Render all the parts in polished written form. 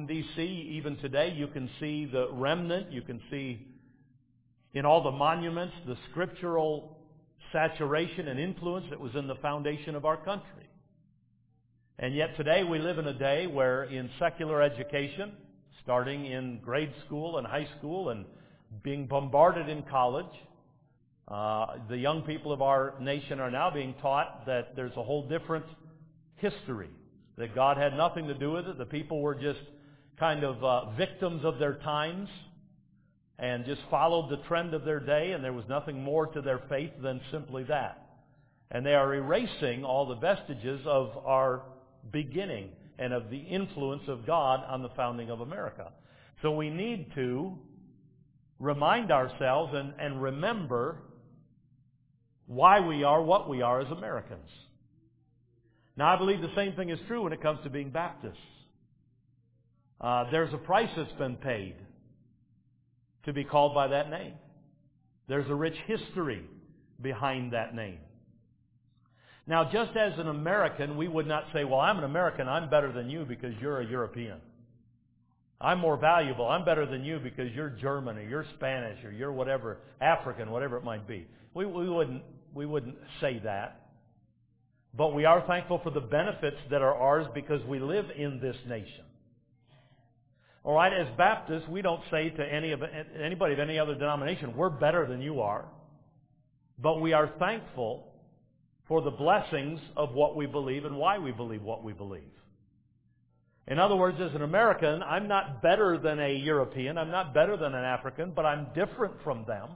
Washington, D.C., even today, you can see the remnant. You can see in all the monuments the scriptural saturation and influence that was in the foundation of our country. And yet today we live in a day where in secular education, starting in grade school and high school and being bombarded in college, the young people of our nation are now being taught that there's a whole different history, that God had nothing to do with it. The people were just kind of victims of their times and just followed the trend of their day, and there was nothing more to their faith than simply that. And they are erasing all the vestiges of our beginning and of the influence of God on the founding of America. So we need to remind ourselves and remember why we are what we are as Americans. Now, I believe the same thing is true when it comes to being Baptists. There's a price that's been paid to be called by that name. There's a rich history behind that name. Now, just as an American, we would not say, well, I'm an American, I'm better than you because you're a European. I'm more valuable, I'm better than you because you're German or you're Spanish or you're whatever, African, whatever it might be. We wouldn't say that. But we are thankful for the benefits that are ours because we live in this nation. All right, as Baptists, we don't say to anybody of any other denomination, we're better than you are. But we are thankful for the blessings of what we believe and why we believe what we believe. In other words, as an American, I'm not better than a European, I'm not better than an African, but I'm different from them.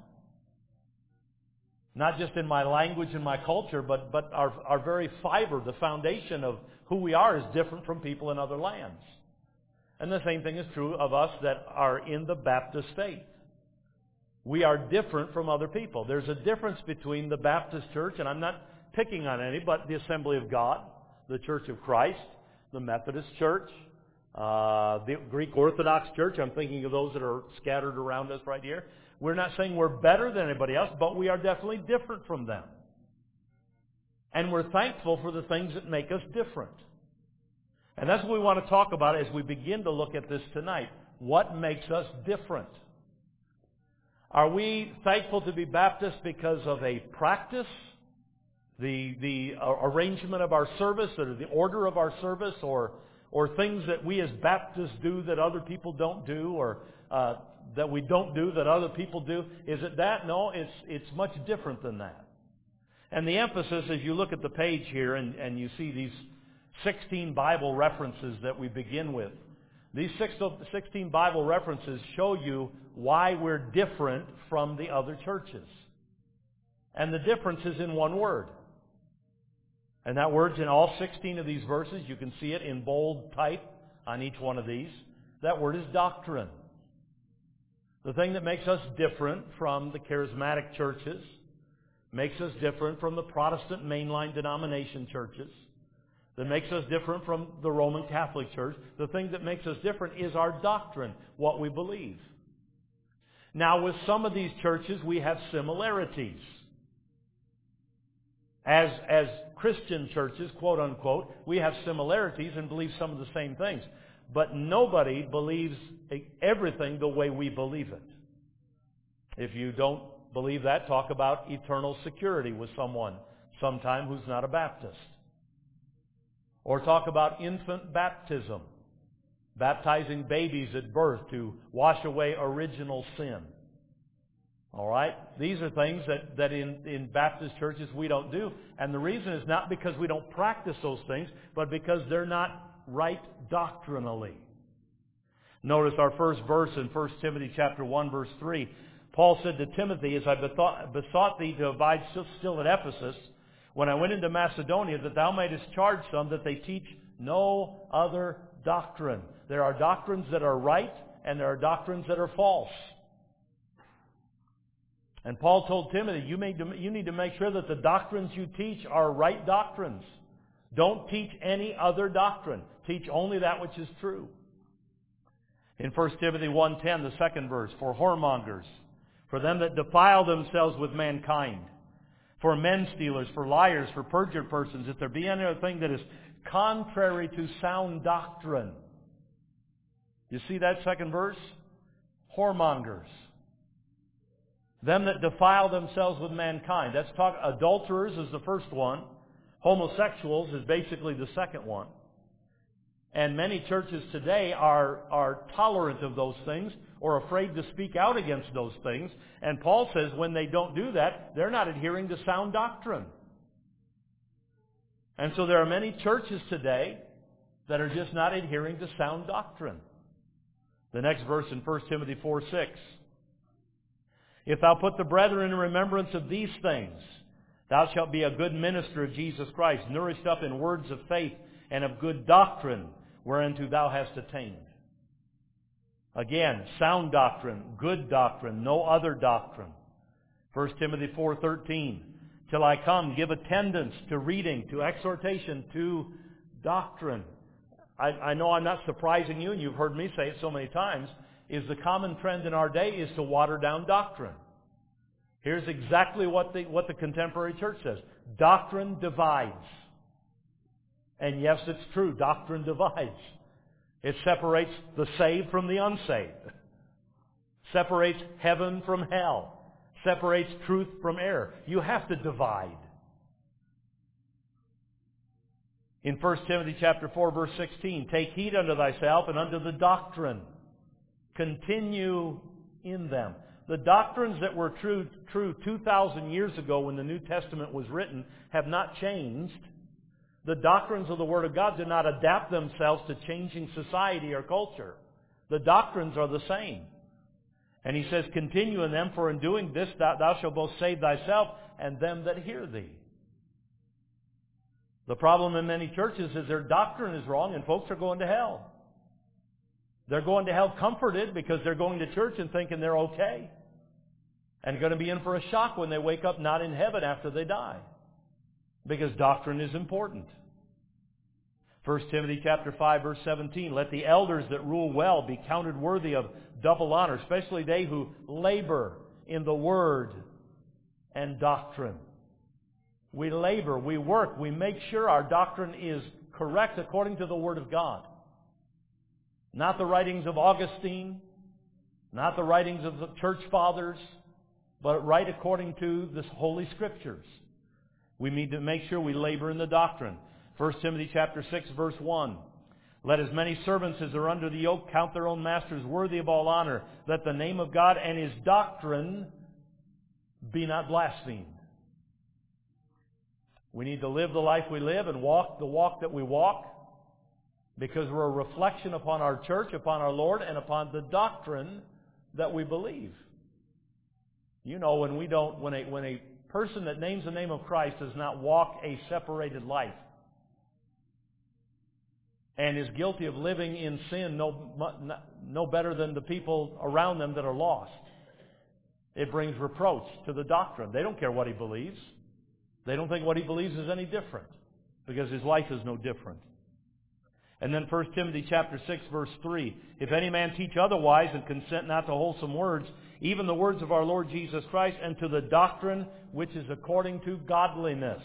Not just in my language and my culture, but our very fiber, the foundation of who we are is different from people in other lands. And the same thing is true of us that are in the Baptist faith. We are different from other people. There's a difference between the Baptist church, and I'm not picking on any, but the Assembly of God, the Church of Christ, the Methodist Church, the Greek Orthodox Church. I'm thinking of those that are scattered around us right here. We're not saying we're better than anybody else, but we are definitely different from them. And we're thankful for the things that make us different. And that's what we want to talk about as we begin to look at this tonight. What makes us different? Are we thankful to be Baptist because of a practice? The arrangement of our service, or the order of our service, or things that we as Baptists do that other people don't do, or that we don't do that other people do? Is it that? No, it's much different than that. And the emphasis, as you look at the page here and you see these 16 Bible references that we begin with, these 16 Bible references show you why we're different from the other churches. And the difference is in one word. And that word's in all 16 of these verses. You can see it in bold type on each one of these. That word is doctrine. The thing that makes us different from the charismatic churches, makes us different from the Protestant mainline denomination churches, that makes us different from the Roman Catholic Church, the thing that makes us different is our doctrine, what we believe. Now, with some of these churches, we have similarities. As Christian churches, quote unquote, we have similarities and believe some of the same things. But nobody believes everything the way we believe it. If you don't believe that, talk about eternal security with someone sometime who's not a Baptist. Or talk about infant baptism, baptizing babies at birth to wash away original sin. All right? These are things that in Baptist churches we don't do. And the reason is not because we don't practice those things, but because they're not right doctrinally. Notice our first verse in 1 Timothy chapter 1, verse 3. Paul said to Timothy, as I besought thee to abide still at Ephesus, when I went into Macedonia, that thou mightest charge some that they teach no other doctrine. There are doctrines that are right, and there are doctrines that are false. And Paul told Timothy, you need to make sure that the doctrines you teach are right doctrines. Don't teach any other doctrine. Teach only that which is true. In 1 Timothy 1:10, the second verse, for whoremongers, for them that defile themselves with mankind, for men stealers, for liars, for perjured persons, if there be any other thing that is contrary to sound doctrine. You see that second verse? Whoremongers. Them that defile themselves with mankind. Adulterers is the first one. Homosexuals is basically the second one. And many churches today are tolerant of those things or afraid to speak out against those things. And Paul says when they don't do that, they're not adhering to sound doctrine. And so there are many churches today that are just not adhering to sound doctrine. The next verse in 1 Timothy 4:6. If thou put the brethren in remembrance of these things, thou shalt be a good minister of Jesus Christ, nourished up in words of faith and of good doctrine, whereunto thou hast attained. Again, sound doctrine, good doctrine, no other doctrine. 1 Timothy 4:13. Till I come, give attendance to reading, to exhortation, to doctrine. I know I'm not surprising you, and you've heard me say it so many times, is the common trend in our day is to water down doctrine. Here's exactly what the contemporary church says. Doctrine divides. And yes, it's true, doctrine divides. It separates the saved from the unsaved. Separates heaven from hell. Separates truth from error. You have to divide. In 1 Timothy chapter 4, verse 16, take heed unto thyself and unto the doctrine. Continue in them. The doctrines that were true 2,000 years ago when the New Testament was written have not changed. The doctrines of the Word of God do not adapt themselves to changing society or culture. The doctrines are the same. And he says, continue in them, for in doing this thou shalt both save thyself and them that hear thee. The problem in many churches is their doctrine is wrong and folks are going to hell. They're going to hell comforted because they're going to church and thinking they're okay. And going to be in for a shock when they wake up not in heaven after they die. Because doctrine is important. 1 Timothy chapter 5, verse 17, let the elders that rule well be counted worthy of double honor, especially they who labor in the word and doctrine. We labor, we work, we make sure our doctrine is correct according to the Word of God. Not the writings of Augustine, not the writings of the church fathers, but right according to the Holy Scriptures. We need to make sure we labor in the doctrine. 1 Timothy chapter 6, verse 1. Let as many servants as are under the yoke count their own masters worthy of all honor, that the name of God and His doctrine be not blasphemed. We need to live the life we live and walk the walk that we walk, because we're a reflection upon our church, upon our Lord, and upon the doctrine that we believe. You know, when a person that names the name of Christ does not walk a separated life and is guilty of living in sin no better than the people around them that are lost, it brings reproach to the doctrine. They don't care what he believes. They don't think what he believes is any different, because his life is no different. And then 1 Timothy chapter 6, verse 3, if any man teach otherwise and consent not to wholesome words, even the words of our Lord Jesus Christ, and to the doctrine which is according to godliness.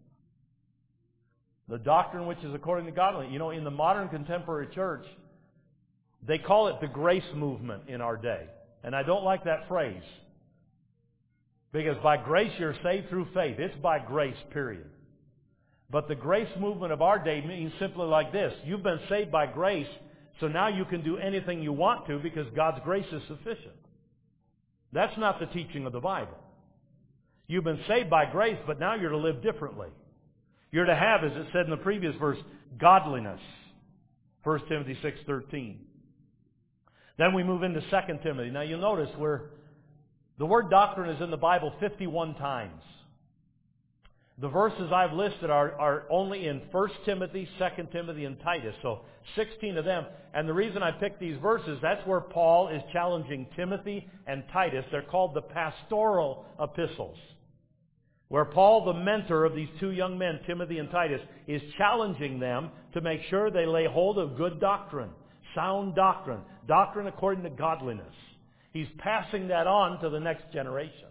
The doctrine which is according to godliness. You know, in the modern contemporary church, they call it the grace movement in our day. And I don't like that phrase. Because by grace you're saved through faith. It's by grace, period. But the grace movement of our day means simply like this. You've been saved by grace, so now you can do anything you want to because God's grace is sufficient. That's not the teaching of the Bible. You've been saved by grace, but now you're to live differently. You're to have, as it said in the previous verse, godliness. 1 Timothy 6:13. Then we move into 2 Timothy. Now you'll notice the word doctrine is in the Bible 51 times. The verses I've listed are only in 1 Timothy, 2 Timothy, and Titus. So 16 of them. And the reason I picked these verses, that's where Paul is challenging Timothy and Titus. They're called the pastoral epistles. Where Paul, the mentor of these two young men, Timothy and Titus, is challenging them to make sure they lay hold of good doctrine, sound doctrine, doctrine according to godliness. He's passing that on to the next generation.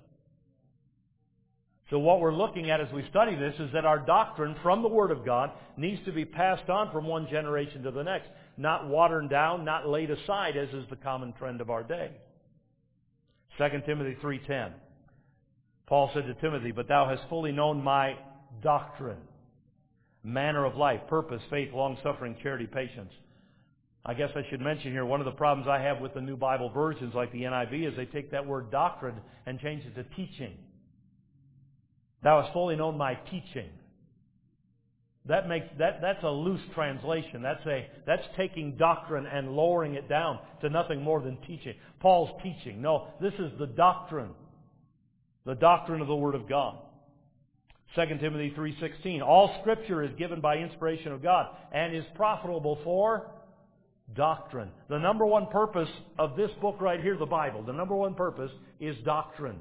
So what we're looking at as we study this is that our doctrine from the Word of God needs to be passed on from one generation to the next. not watered down, not laid aside, as is the common trend of our day. 2 Timothy 3:10. Paul said to Timothy, "But thou hast fully known my doctrine, manner of life, purpose, faith, long-suffering, charity, patience." I guess I should mention here, one of the problems I have with the New Bible versions like the NIV is they take that word doctrine and change it to teaching. Thou hast fully known my teaching. That's a loose translation. That's taking doctrine and lowering it down to nothing more than teaching. Paul's teaching. No, this is the doctrine of the Word of God. 2 Timothy 3:16. All Scripture is given by inspiration of God and is profitable for doctrine. The number one purpose of this book right here, the Bible, the number one purpose is doctrine.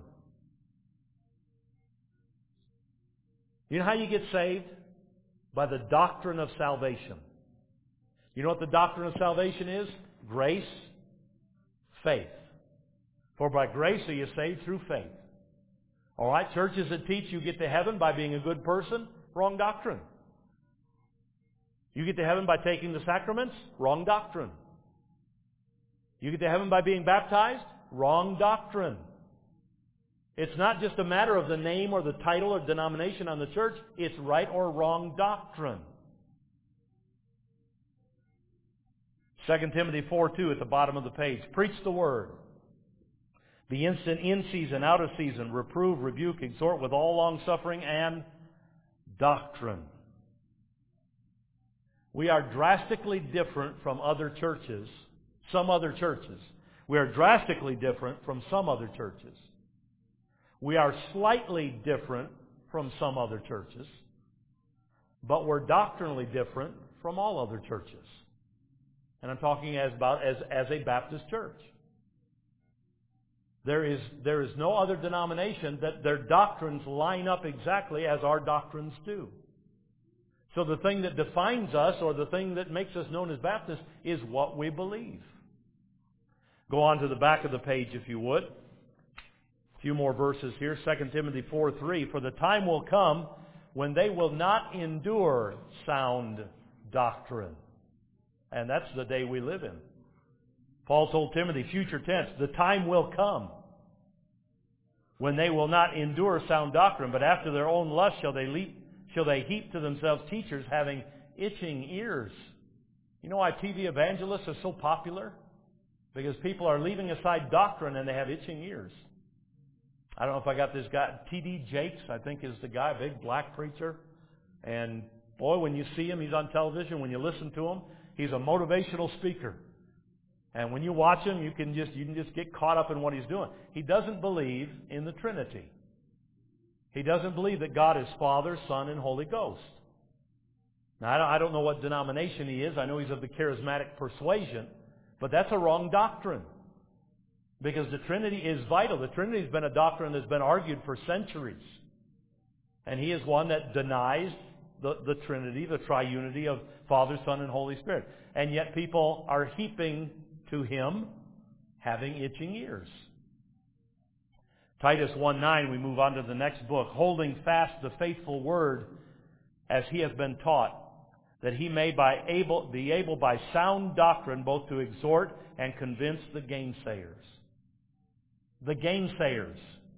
You know how you get saved? By the doctrine of salvation. You know what the doctrine of salvation is? Grace, faith. For by grace are you saved through faith. All right, churches that teach you get to heaven by being a good person, wrong doctrine. You get to heaven by taking the sacraments, wrong doctrine. You get to heaven by being baptized, wrong doctrine. It's not just a matter of the name or the title or denomination on the church. It's right or wrong doctrine. 2 Timothy 4:2 at the bottom of the page. Preach the word. Be instant in season, out of season. Reprove, rebuke, exhort with all longsuffering and doctrine. We are drastically different from other churches. Some other churches. We are drastically different from some other churches. We are slightly different from some other churches, but we're doctrinally different from all other churches. And I'm talking as a Baptist church. There is no other denomination that their doctrines line up exactly as our doctrines do. So the thing that defines us, or the thing that makes us known as Baptists, is what we believe. Go on to the back of the page if you would. Few more verses here. 2 Timothy 4:3. For the time will come when they will not endure sound doctrine. And that's the day we live in. Paul told Timothy, future tense, the time will come when they will not endure sound doctrine, but after their own lust shall they heap to themselves teachers having itching ears. You know why TV evangelists are so popular? Because people are leaving aside doctrine and they have itching ears. I don't know if I got this guy, T.D. Jakes, I think is the guy, a big black preacher. And boy, when you see him, he's on television. When you listen to him, he's a motivational speaker. And when you watch him, you can just get caught up in what he's doing. He doesn't believe in the Trinity. He doesn't believe that God is Father, Son, and Holy Ghost. Now, I don't know what denomination he is. I know he's of the charismatic persuasion. But that's a wrong doctrine. Because the Trinity is vital. The Trinity has been a doctrine that's been argued for centuries. And he is one that denies the Trinity, the triunity of Father, Son, and Holy Spirit. And yet people are heaping to him having itching ears. Titus 1:9, we move on to the next book. Holding fast the faithful word as he has been taught, that he may be able by sound doctrine both to exhort and convince the gainsayers. The gainsayers.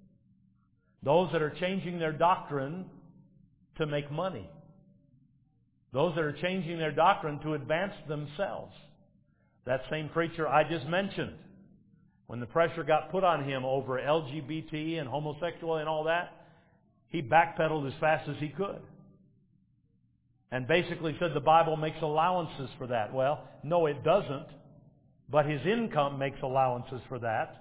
Those that are changing their doctrine to make money. Those that are changing their doctrine to advance themselves. That same preacher I just mentioned, when the pressure got put on him over LGBT and homosexual and all that, he backpedaled as fast as he could. And basically said the Bible makes allowances for that. Well, no, it doesn't. But his income makes allowances for that.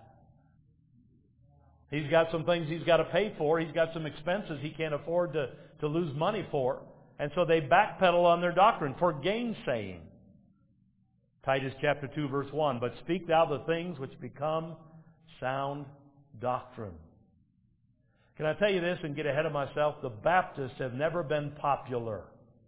He's got some things he's got to pay for. He's got some expenses he can't afford to lose money for. And so they backpedal on their doctrine for gainsaying. Titus chapter 2 verse 1. But speak thou the things which become sound doctrine. Can I tell you this and get ahead of myself? The Baptists have never been popular.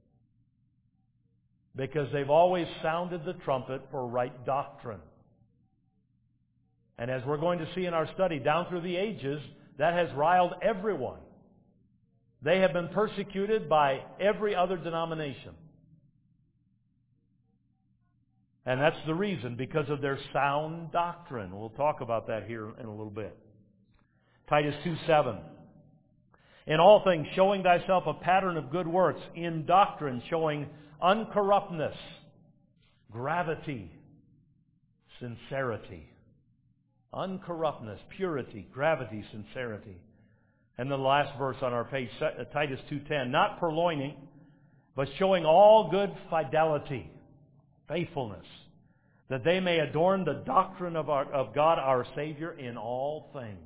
Because they've always sounded the trumpet for right doctrine. And as we're going to see in our study, down through the ages, that has riled everyone. They have been persecuted by every other denomination. And that's the reason, because of their sound doctrine. We'll talk about that here in a little bit. Titus 2:7. In all things, showing thyself a pattern of good works, in doctrine, showing uncorruptness, gravity, sincerity. Uncorruptness, purity, gravity, sincerity. And the last verse on our page, Titus 2:10. Not purloining, but showing all good fidelity, faithfulness, that they may adorn the doctrine of God our Savior in all things.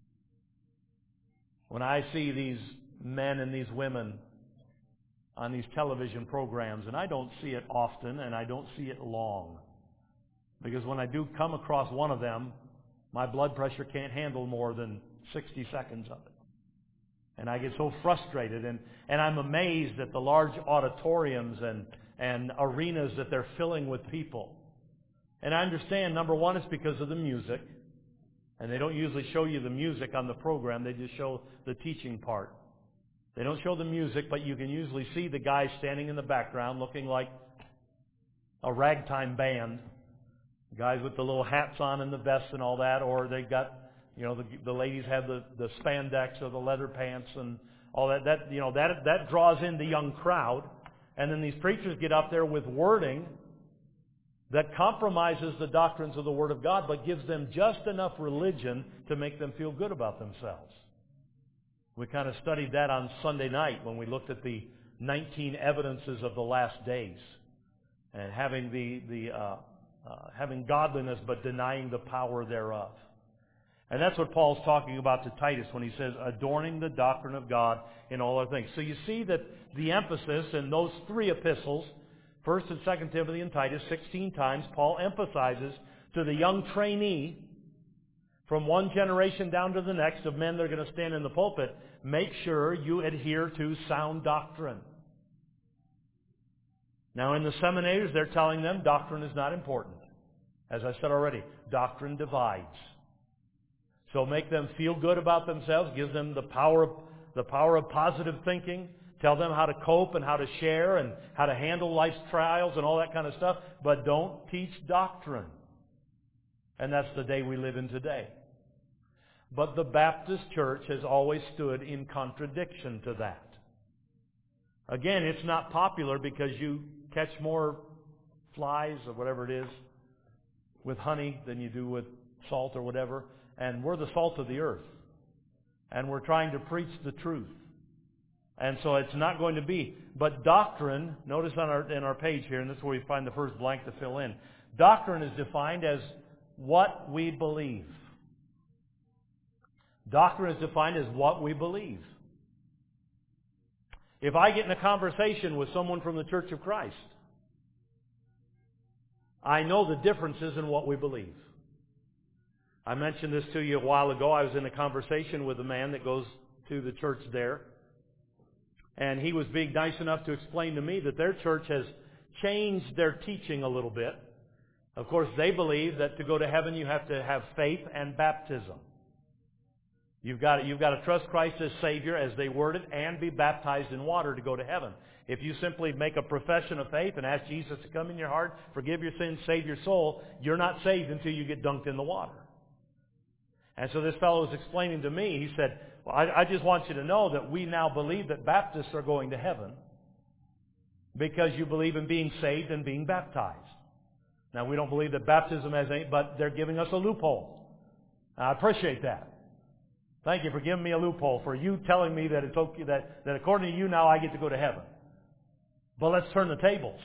When I see these men and these women on these television programs, and I don't see it often and I don't see it long, because when I do come across one of them, my blood pressure can't handle more than 60 seconds of it. And I get so frustrated, and I'm amazed at the large auditoriums and arenas that they're filling with people. And I understand, number one, it's because of the music. And they don't usually show you the music on the program. They just show the teaching part. They don't show the music, but you can usually see the guys standing in the background looking like a ragtime band. Guys with the little hats on and the vests and all that. Or they got, the ladies have the spandex or the leather pants and all that. That draws in the young crowd. And then these preachers get up there with wording that compromises the doctrines of the Word of God, but gives them just enough religion to make them feel good about themselves. We kind of studied that on Sunday night when we looked at the 19 evidences of the last days, and having having godliness but denying the power thereof. And that's what Paul's talking about to Titus when he says, adorning the doctrine of God in all other things. So you see that the emphasis in those three epistles, 1 and 2 Timothy and Titus, 16 times, Paul emphasizes to the young trainee from one generation down to the next of men that are going to stand in the pulpit, make sure you adhere to sound doctrine. Now in the seminaries, they're telling them doctrine is not important. As I said already, doctrine divides. So make them feel good about themselves, give them the power of positive thinking, tell them how to cope and how to share and how to handle life's trials and all that kind of stuff, but don't teach doctrine. And that's the day we live in today. But the Baptist church has always stood in contradiction to that. Again, it's not popular because you catch more flies or whatever it is with honey than you do with salt or whatever. And we're the salt of the earth. And we're trying to preach the truth. And so it's not going to be. But doctrine, notice in our page here, and this is where we find the first blank to fill in. Doctrine is defined as what we believe. Doctrine is defined as what we believe. If I get in a conversation with someone from the Church of Christ, I know the differences in what we believe. I mentioned this to you a while ago. I was in a conversation with a man that goes to the church there. And he was being nice enough to explain to me that their church has changed their teaching a little bit. Of course, they believe that to go to heaven you have to have faith and baptism. You've got to trust Christ as Savior, as they word it, and be baptized in water to go to heaven. If you simply make a profession of faith and ask Jesus to come in your heart, forgive your sins, save your soul, you're not saved until you get dunked in the water. And so this fellow was explaining to me, he said, well, I just want you to know that we now believe that Baptists are going to heaven because you believe in being saved and being baptized. Now, we don't believe that baptism has any, but they're giving us a loophole. I appreciate that. Thank you for giving me a loophole, for you telling me that it's okay, that according to you now I get to go to heaven. But let's turn the tables.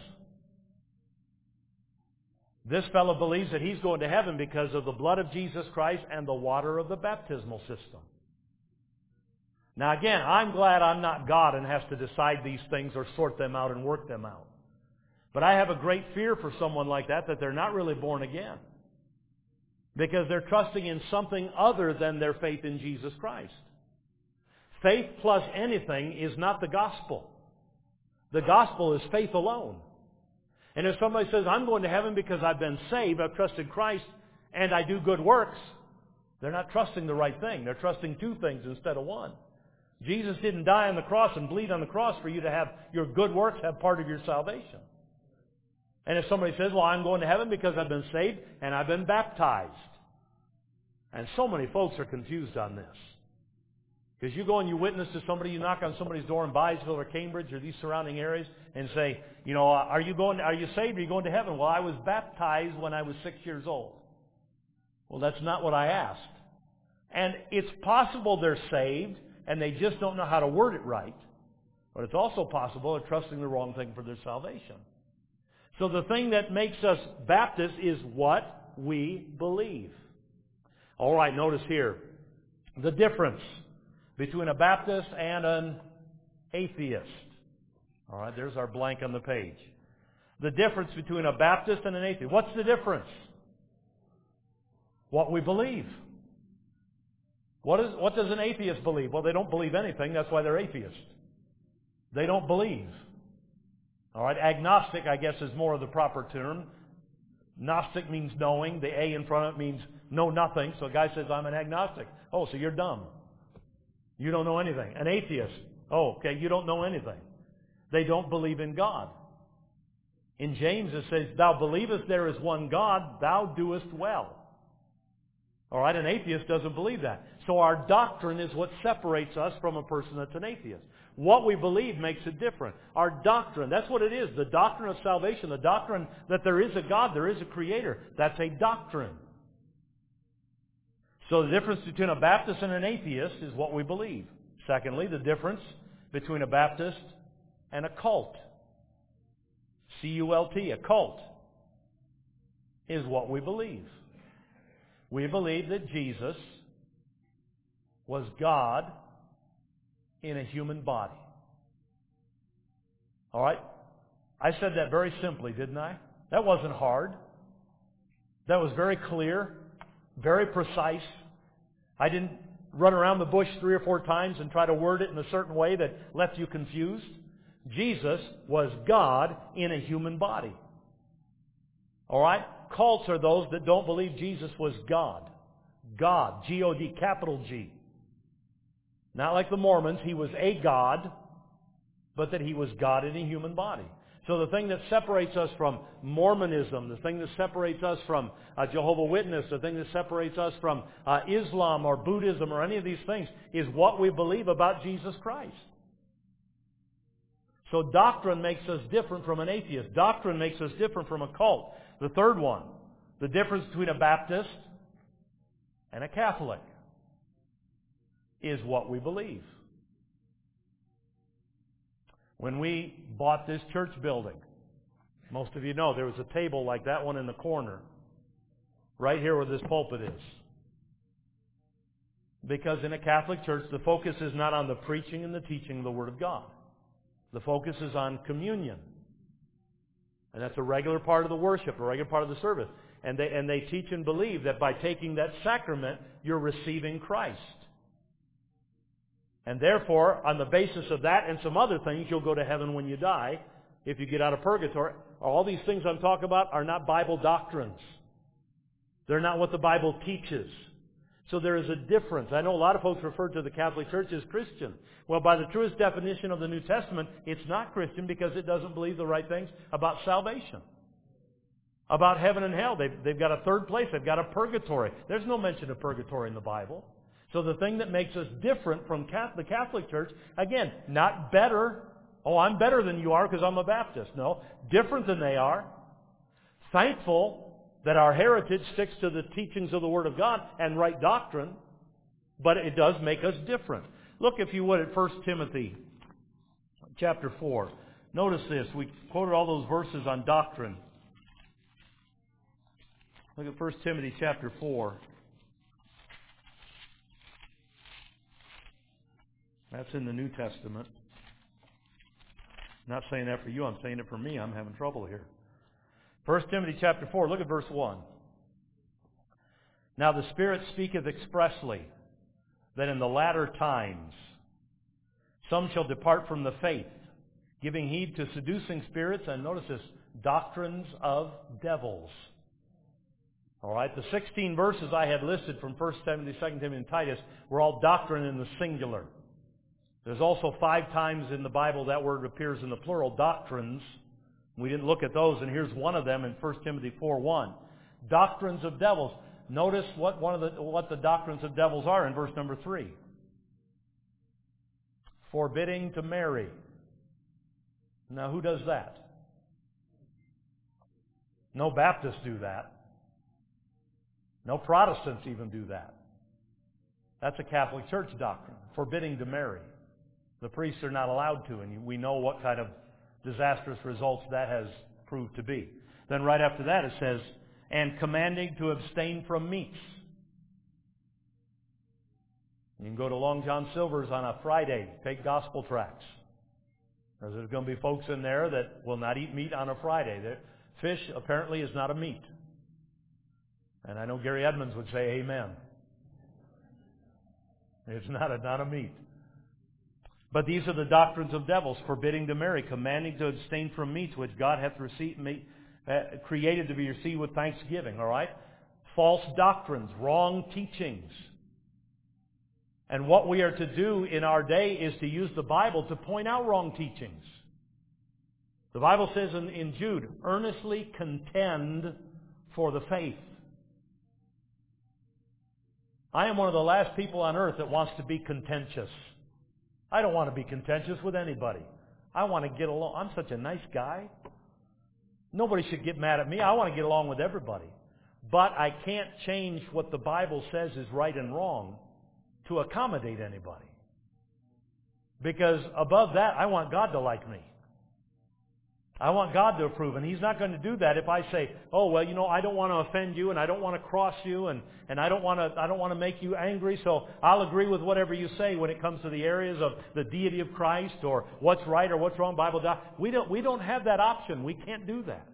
This fellow believes that he's going to heaven because of the blood of Jesus Christ and the water of the baptismal system. Now again, I'm glad I'm not God and have to decide these things or sort them out and work them out. But I have a great fear for someone like that they're not really born again. Because they're trusting in something other than their faith in Jesus Christ. Faith plus anything is not the gospel. The gospel is faith alone. And if somebody says, I'm going to heaven because I've been saved, I've trusted Christ, and I do good works, they're not trusting the right thing. They're trusting two things instead of one. Jesus didn't die on the cross and bleed on the cross for you to have your good works have part of your salvation. And if somebody says, well, I'm going to heaven because I've been saved and I've been baptized. And so many folks are confused on this. Because you go and you witness to somebody, you knock on somebody's door in Byesville or Cambridge or these surrounding areas and say, are you saved? Are you going to heaven? Well, I was baptized when I was 6 years old. Well, that's not what I asked. And it's possible they're saved and they just don't know how to word it right. But it's also possible they're trusting the wrong thing for their salvation. So the thing that makes us Baptists is what we believe. All right, notice here the difference between a Baptist and an atheist. All right, there's our blank on the page. The difference between a Baptist and an atheist. What's the difference? What we believe. What does an atheist believe? Well, they don't believe anything. That's why they're atheists. They don't believe. All right, agnostic, I guess, is more of the proper term. Gnostic means knowing. The A in front of it means know nothing. So a guy says, I'm an agnostic. Oh, so you're dumb. You don't know anything. An atheist. Oh, okay, you don't know anything. They don't believe in God. In James it says, thou believest there is one God, thou doest well. All right, an atheist doesn't believe that. So our doctrine is what separates us from a person that's an atheist. What we believe makes it different. Our doctrine, that's what it is. The doctrine of salvation, the doctrine that there is a God, there is a Creator. That's a doctrine. So the difference between a Baptist and an atheist is what we believe. Secondly, the difference between a Baptist and a cult. C-U-L-T, a cult, is what we believe. We believe that Jesus was God in a human body. All right? I said that very simply, didn't I? That wasn't hard. That was very clear, very precise. I didn't run around the bush 3 or 4 times and try to word it in a certain way that left you confused. Jesus was God in a human body. All right? Cults are those that don't believe Jesus was God. God, G-O-D, capital G. Not like the Mormons, he was a God, but that he was God in a human body. So the thing that separates us from Mormonism, the thing that separates us from Jehovah's Witness, the thing that separates us from Islam or Buddhism or any of these things is what we believe about Jesus Christ. So doctrine makes us different from an atheist. Doctrine makes us different from a cult. The third one, the difference between a Baptist and a Catholic is what we believe. When we bought this church building, most of you know there was a table like that one in the corner, right here where this pulpit is. Because in a Catholic church, the focus is not on the preaching and the teaching of the Word of God. The focus is on communion. And that's a regular part of the worship, a regular part of the service. And they teach and believe that by taking that sacrament, you're receiving Christ. And therefore, on the basis of that and some other things, you'll go to heaven when you die if you get out of purgatory. All these things I'm talking about are not Bible doctrines. They're not what the Bible teaches. So there is a difference. I know a lot of folks refer to the Catholic Church as Christian. Well, by the truest definition of the New Testament, it's not Christian because it doesn't believe the right things about salvation. About heaven and hell. They've got a third place. They've got a purgatory. There's no mention of purgatory in the Bible. So the thing that makes us different from the Catholic Church, again, not better. Oh, I'm better than you are because I'm a Baptist. No, different than they are. Thankful that our heritage sticks to the teachings of the Word of God and right doctrine, but it does make us different. Look, if you would, at 1 Timothy chapter 4. Notice this. We quoted all those verses on doctrine. Look at 1 Timothy chapter 4. That's in the New Testament. I'm not saying that for you, I'm saying it for me. I'm having trouble here. 1 Timothy chapter 4, look at verse 1. Now the Spirit speaketh expressly that in the latter times some shall depart from the faith, giving heed to seducing spirits, and notice this, doctrines of devils. All right, the 16 verses I had listed from 1 Timothy, 2 Timothy, and Titus were all doctrine in the singular. There's also 5 times in the Bible that word appears in the plural, doctrines, We didn't look at those, and here's one of them in 1 Timothy 4:1. Doctrines of devils. Notice what the doctrines of devils are in verse number 3. Forbidding to marry. Now, who does that? No Baptists do that. No Protestants even do that. That's a Catholic Church doctrine, forbidding to marry. The priests are not allowed to, and we know what kind of disastrous results that has proved to be. Then right after that it says, and commanding to abstain from meats. You can go to Long John Silver's on a Friday, take gospel tracts. There's going to be folks in there that will not eat meat on a Friday. Fish apparently is not a meat. And I know Gary Edmonds would say amen. It's not a meat. But these are the doctrines of devils, forbidding to marry, commanding to abstain from meats which God hath created to be received with thanksgiving. All right? False doctrines, wrong teachings. And what we are to do in our day is to use the Bible to point out wrong teachings. The Bible says in Jude, earnestly contend for the faith. I am one of the last people on earth that wants to be contentious. I don't want to be contentious with anybody. I want to get along. I'm such a nice guy. Nobody should get mad at me. I want to get along with everybody. But I can't change what the Bible says is right and wrong to accommodate anybody. Because above that, I want God to like me. I want God to approve, and He's not going to do that if I say, oh, well, I don't want to offend you, and I don't want to cross you, and I don't want to make you angry, so I'll agree with whatever you say when it comes to the areas of the deity of Christ, or what's right or what's wrong, Bible doctrine. We don't have that option. We can't do that.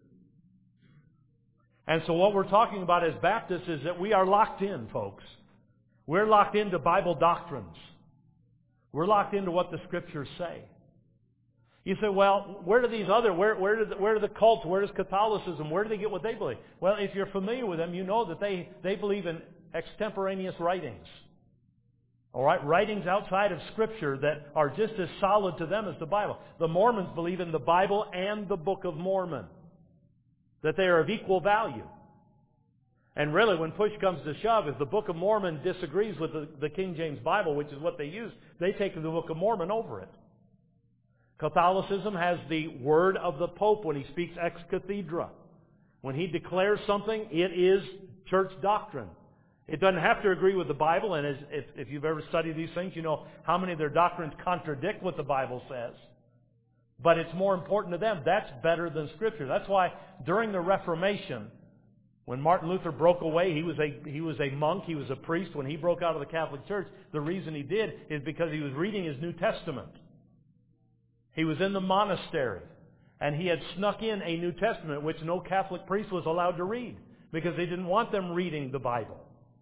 And so what we're talking about as Baptists is that we are locked in, folks. We're locked into Bible doctrines. We're locked into what the Scriptures say. You say, well, where do these other, where do the cults, where does Catholicism, where do they get what they believe? Well, if you're familiar with them, you know that they believe in extemporaneous writings. All right, writings outside of Scripture that are just as solid to them as the Bible. The Mormons believe in the Bible and the Book of Mormon, that they are of equal value. And really, when push comes to shove, if the Book of Mormon disagrees with the King James Bible, which is what they use, they take the Book of Mormon over it. Catholicism has the word of the Pope when he speaks ex cathedra. When he declares something, it is church doctrine. It doesn't have to agree with the Bible, and if you've ever studied these things, you know how many of their doctrines contradict what the Bible says. But it's more important to them. That's better than Scripture. That's why during the Reformation, when Martin Luther broke away, he was a monk, he was a priest. When he broke out of the Catholic Church, the reason he did is because he was reading his New Testament. He was in the monastery, and he had snuck in a New Testament which no Catholic priest was allowed to read because they didn't want them reading the Bible.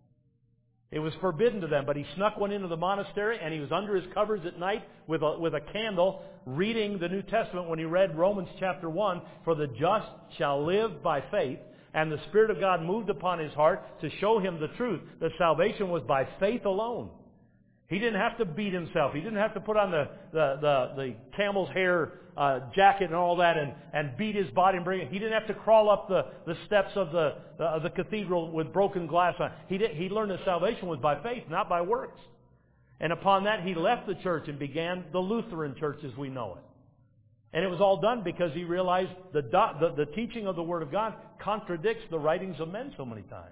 It was forbidden to them, but he snuck one into the monastery, and he was under his covers at night with a candle reading the New Testament when he read Romans chapter 1, for the just shall live by faith, and the Spirit of God moved upon his heart to show him the truth, that salvation was by faith alone. He didn't have to beat himself. He didn't have to put on the camel's hair jacket and all that and beat his body and bring it. He didn't have to crawl up the steps of the cathedral with broken glass on. He learned that salvation was by faith, not by works. And upon that, he left the church and began the Lutheran church as we know it. And it was all done because he realized the teaching of the Word of God contradicts the writings of men so many times.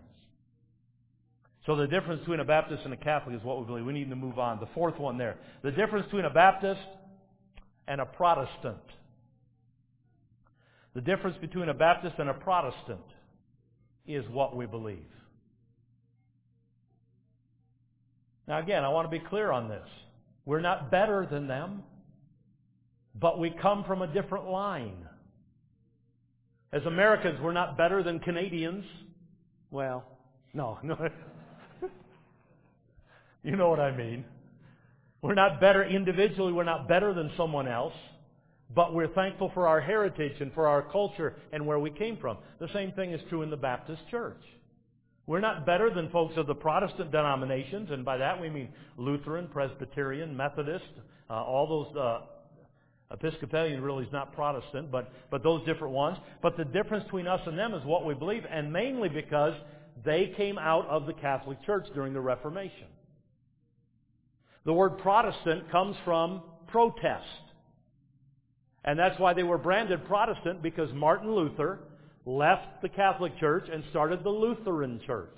So the difference between a Baptist and a Catholic is what we believe. We need to move on. The fourth one there. The difference between a Baptist and a Protestant. The difference between a Baptist and a Protestant is what we believe. Now again, I want to be clear on this. We're not better than them, but we come from a different line. As Americans, we're not better than Canadians. Well, no. You know what I mean. We're not better individually. We're not better than someone else. But we're thankful for our heritage and for our culture and where we came from. The same thing is true in the Baptist church. We're not better than folks of the Protestant denominations, and by that we mean Lutheran, Presbyterian, Methodist, all those Episcopalian really is not Protestant, but those different ones. But the difference between us and them is what we believe, and mainly because they came out of the Catholic Church during the Reformation. The word Protestant comes from protest. And that's why they were branded Protestant, because Martin Luther left the Catholic Church and started the Lutheran Church.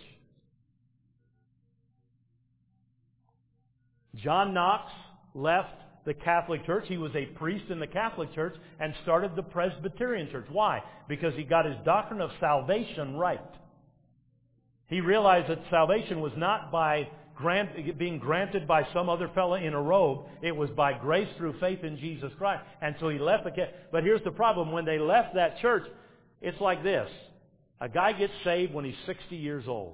John Knox left the Catholic Church. He was a priest in the Catholic Church and started the Presbyterian Church. Why? Because he got his doctrine of salvation right. He realized that salvation was not by being granted by some other fellow in a robe. It was by grace through faith in Jesus Christ. And so he left the Catholic. But here's the problem. When they left that church, it's like this. A guy gets saved when he's 60 years old.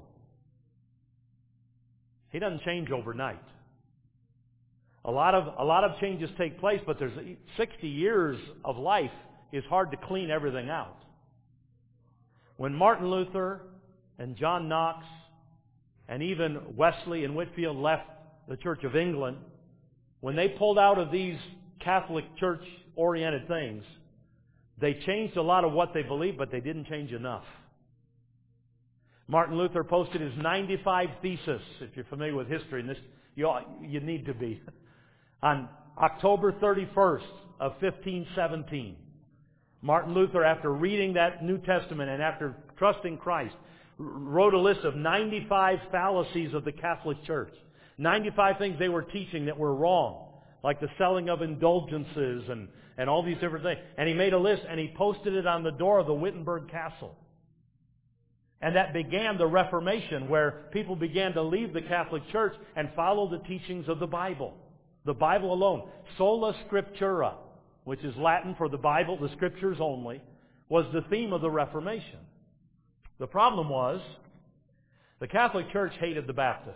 He doesn't change overnight. A lot of changes take place, but there's 60 years of life is hard to clean everything out. When Martin Luther and John Knox and even Wesley and Whitefield left the Church of England, when they pulled out of these Catholic Church-oriented things, they changed a lot of what they believed, but they didn't change enough. Martin Luther posted his 95 Theses, if you're familiar with history, and this you need to be, on October 31st of 1517. Martin Luther, after reading that New Testament and after trusting Christ, wrote a list of 95 fallacies of the Catholic Church. 95 things they were teaching that were wrong, like the selling of indulgences and all these different things. And he made a list and he posted it on the door of the Wittenberg Castle. And that began the Reformation, where people began to leave the Catholic Church and follow the teachings of the Bible. The Bible alone. Sola Scriptura, which is Latin for the Bible, the Scriptures only, was the theme of the Reformation. The problem was, the Catholic Church hated the Baptists.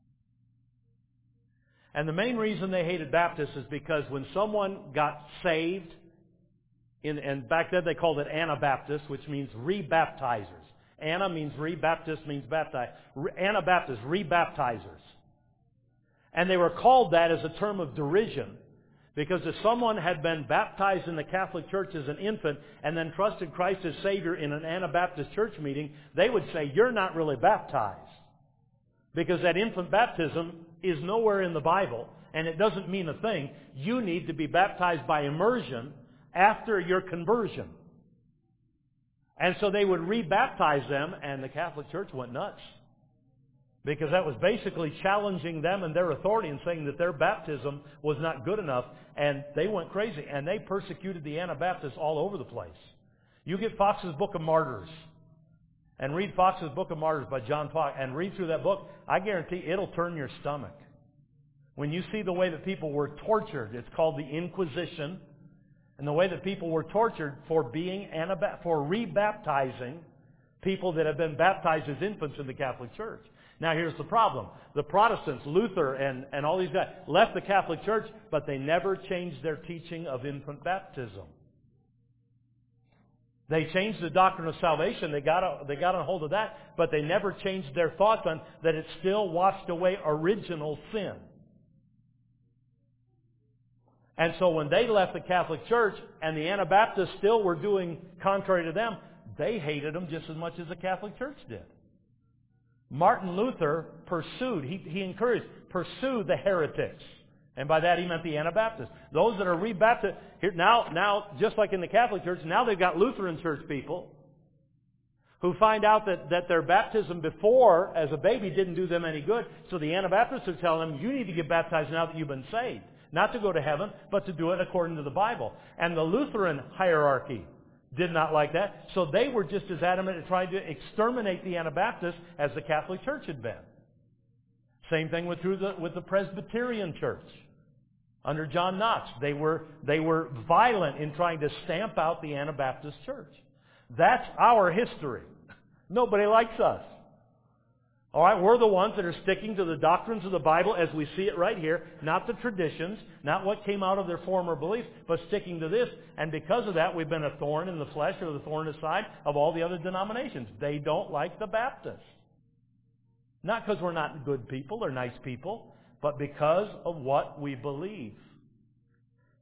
And the main reason they hated Baptists is because when someone got saved, and back then they called it Anabaptists, which means rebaptizers. Ana means re-baptist means baptize. Anabaptists, rebaptizers. And they were called that as a term of derision, because if someone had been baptized in the Catholic Church as an infant and then trusted Christ as Savior in an Anabaptist church meeting, they would say, you're not really baptized. Because that infant baptism is nowhere in the Bible, and it doesn't mean a thing. You need to be baptized by immersion after your conversion. And so they would rebaptize them, and the Catholic Church went nuts. Because that was basically challenging them and their authority and saying that their baptism was not good enough. And they went crazy. And they persecuted the Anabaptists all over the place. You get Fox's Book of Martyrs. And read Fox's Book of Martyrs by John Fox. And read through that book. I guarantee it'll turn your stomach. When you see the way that people were tortured, it's called the Inquisition. And the way that people were tortured for rebaptizing people that have been baptized as infants in the Catholic Church. Now here's the problem. The Protestants, Luther and all these guys, left the Catholic Church, but they never changed their teaching of infant baptism. They changed the doctrine of salvation. They got a hold of that, but they never changed their thoughts on that it still washed away original sin. And so when they left the Catholic Church and the Anabaptists still were doing contrary to them, they hated them just as much as the Catholic Church did. Martin Luther pursued, he encouraged, pursue the heretics. And by that he meant the Anabaptists. Those that are rebaptized, here, now, just like in the Catholic Church, now they've got Lutheran church people who find out that their baptism before, as a baby, didn't do them any good. So the Anabaptists are telling them, you need to get baptized now that you've been saved. Not to go to heaven, but to do it according to the Bible. And the Lutheran hierarchy did not like that. So they were just as adamant in trying to exterminate the Anabaptists as the Catholic Church had been. Same thing with the Presbyterian Church. Under John Knox, they were violent in trying to stamp out the Anabaptist Church. That's our history. Nobody likes us. All right, we're the ones that are sticking to the doctrines of the Bible as we see it right here, not the traditions, not what came out of their former beliefs, but sticking to this. And because of that, we've been a thorn in the flesh or the thorn in the side of all the other denominations. They don't like the Baptists. Not because we're not good people or nice people, but because of what we believe.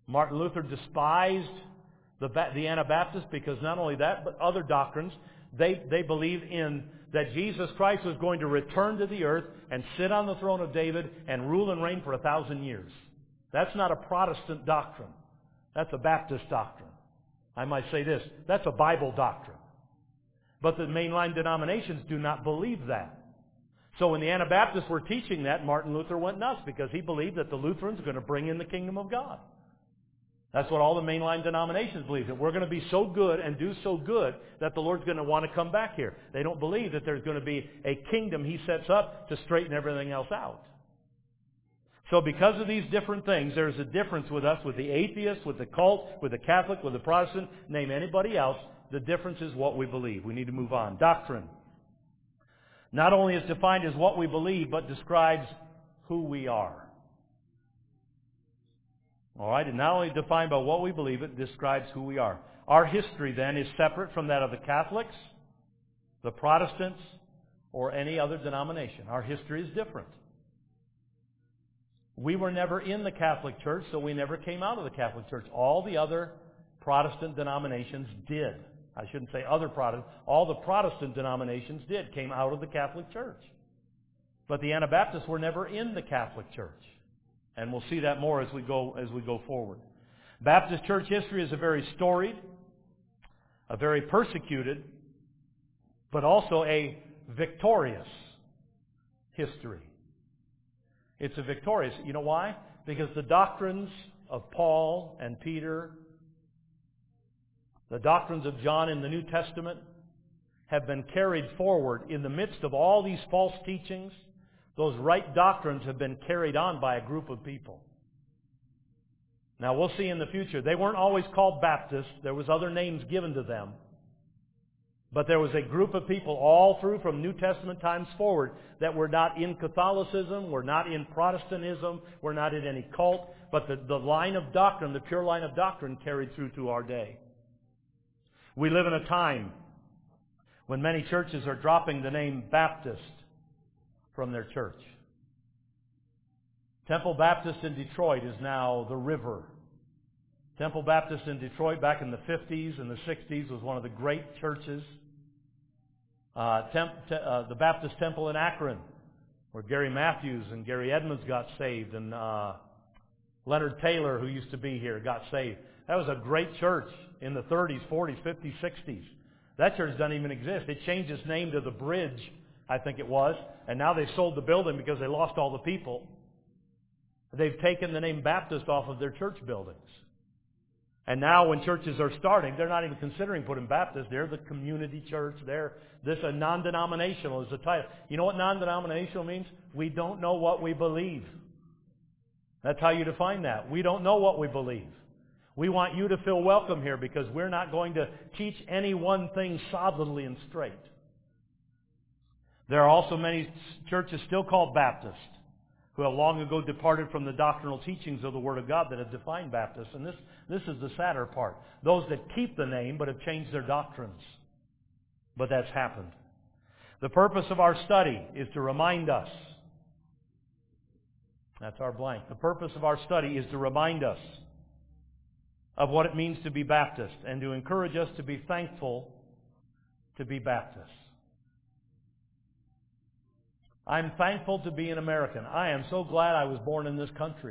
Martin Luther despised the Anabaptists because not only that, but other doctrines. They believed in that Jesus Christ was going to return to the earth and sit on the throne of David and rule and reign for 1,000 years. That's not a Protestant doctrine. That's a Baptist doctrine. I might say this, that's a Bible doctrine. But the mainline denominations do not believe that. So when the Anabaptists were teaching that, Martin Luther went nuts because he believed that the Lutherans were going to bring in the kingdom of God. That's what all the mainline denominations believe, that we're going to be so good and do so good that the Lord's going to want to come back here. They don't believe that there's going to be a kingdom He sets up to straighten everything else out. So because of these different things, there's a difference with us, with the atheist, with the cult, with the Catholic, with the Protestant, name anybody else. The difference is what we believe. We need to move on. Doctrine not only is defined as what we believe, but describes who we are. All right, and not only defined by what we believe, it describes who we are. Our history, then, is separate from that of the Catholics, the Protestants, or any other denomination. Our history is different. We were never in the Catholic Church, so we never came out of the Catholic Church. All the other Protestant denominations did. I shouldn't say other Protestant. All the Protestant denominations came out of the Catholic Church. But the Anabaptists were never in the Catholic Church. And we'll see that more as we go forward. Baptist church history is a very storied, a very persecuted, but also a victorious history. It's a victorious. You know why? Because the doctrines of Paul and Peter, the doctrines of John in the New Testament, have been carried forward in the midst of all these false teachings. Those right doctrines have been carried on by a group of people. Now we'll see in the future. They weren't always called Baptists. There was other names given to them. But there was a group of people all through from New Testament times forward that were not in Catholicism, were not in Protestantism, were not in any cult, but the line of doctrine, the pure line of doctrine carried through to our day. We live in a time when many churches are dropping the name Baptist from their church. Temple Baptist in Detroit is now the River. Temple Baptist in Detroit back in the 50s and the 60s was one of the great churches. The Baptist Temple in Akron, where Gary Matthews and Gary Edmonds got saved, and Leonard Taylor, who used to be here, got saved. That was a great church in the 30s, 40s, 50s, 60s. That church doesn't even exist. It changed its name to The Bridge, I think it was, and now they've sold the building because they lost all the people. They've taken the name Baptist off of their church buildings. And now when churches are starting, they're not even considering putting Baptist. They're the community church. This a non-denominational is the title. You know what non-denominational means? We don't know what we believe. That's how you define that. We don't know what we believe. We want you to feel welcome here because we're not going to teach any one thing solidly and straight. There are also many churches still called Baptist who have long ago departed from the doctrinal teachings of the Word of God that have defined Baptists. And this is the sadder part. Those that keep the name but have changed their doctrines. But that's happened. The purpose of our study is to remind us. That's our blank. The purpose of our study is to remind us of what it means to be Baptist and to encourage us to be thankful to be Baptist. I'm thankful to be an American. I am so glad I was born in this country.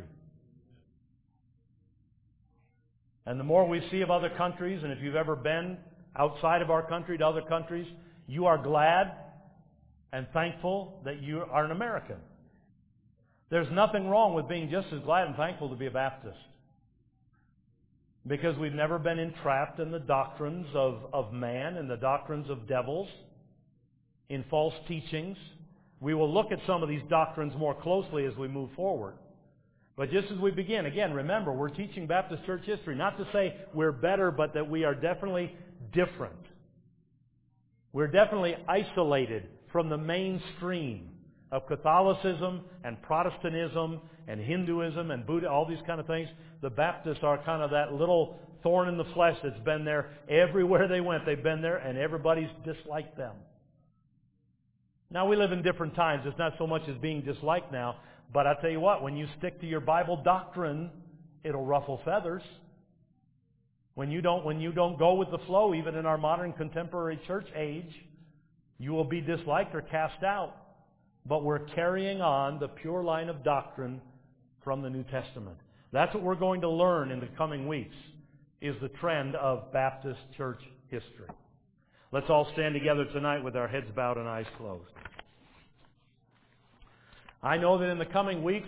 And the more we see of other countries, and if you've ever been outside of our country to other countries, you are glad and thankful that you are an American. There's nothing wrong with being just as glad and thankful to be a Baptist. Because we've never been entrapped in the doctrines of man and the doctrines of devils, in false teachings. We will look at some of these doctrines more closely as we move forward. But just as we begin, again, remember, we're teaching Baptist church history. Not to say we're better, but that we are definitely different. We're definitely isolated from the mainstream of Catholicism and Protestantism and Hinduism and Buddha, all these kind of things. The Baptists are kind of that little thorn in the flesh that's been there. Everywhere they went, they've been there, and everybody's disliked them. Now, we live in different times. It's not so much as being disliked now. But I tell you what, when you stick to your Bible doctrine, It'll ruffle feathers. When you don't go with the flow, even in our modern contemporary church age, you will be disliked or cast out. But we're carrying on the pure line of doctrine from the New Testament. That's what we're going to learn in the coming weeks, is the trend of Baptist church history. Let's all stand together tonight with our heads bowed and eyes closed. I know that in the coming weeks